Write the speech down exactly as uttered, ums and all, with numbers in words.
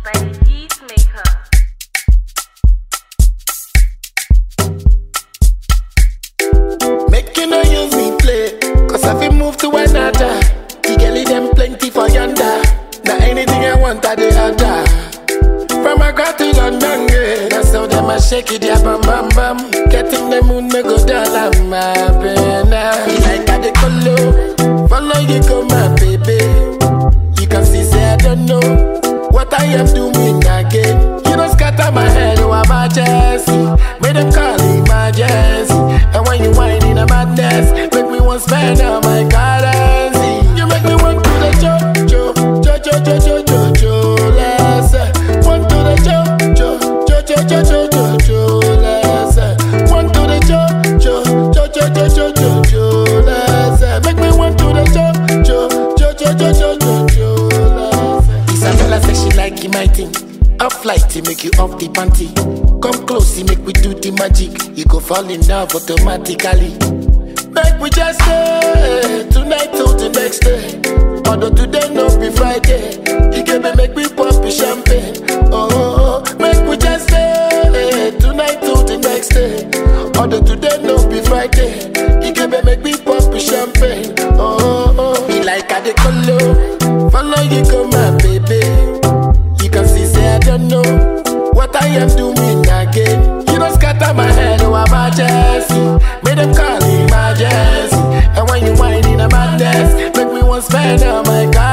by the Beatmaker. Make you no use me play, cause I feel move to another. The girlie them plenty for yonder. Now anything I want I dey order. From Accra to London, yeah. That's how them a shake it, yeah, bam bam bam. Getting the moon me go down, I'm my pena. He like a the color, follow you go my baby. You can see say I don't know what I am doing again. You don't scatter my head, you are emergency. Made them call emergency. And when you whine in a madness, make me want spend all my currency. You make me want to the jo jo jo jo jo jo jo jo. Let's want to the jo jo jo jo jo jo jo jo. Let's want to the jo jo jo jo jo jo jo jo. Let's make me want to the jo jo jo jo jo jo jo jo. Let's Isabella say she like my thing. Off light, he make you off the panty. Come close, he make we do the magic. You go fall in love automatically. Make we just stay tonight till the next day. Although today no be Friday, you can make me pop the champagne. Oh, oh, oh, make we just stay tonight till the next day. Although today no be Friday, you can make me pop the champagne. Oh, oh, oh. Me like a the color, follow you go my baby. You can see say I don't know what I am doing again. You don't scatter my head, oh emergency. Made them call emergency. And when you whine in a madness, make me want spend all my car.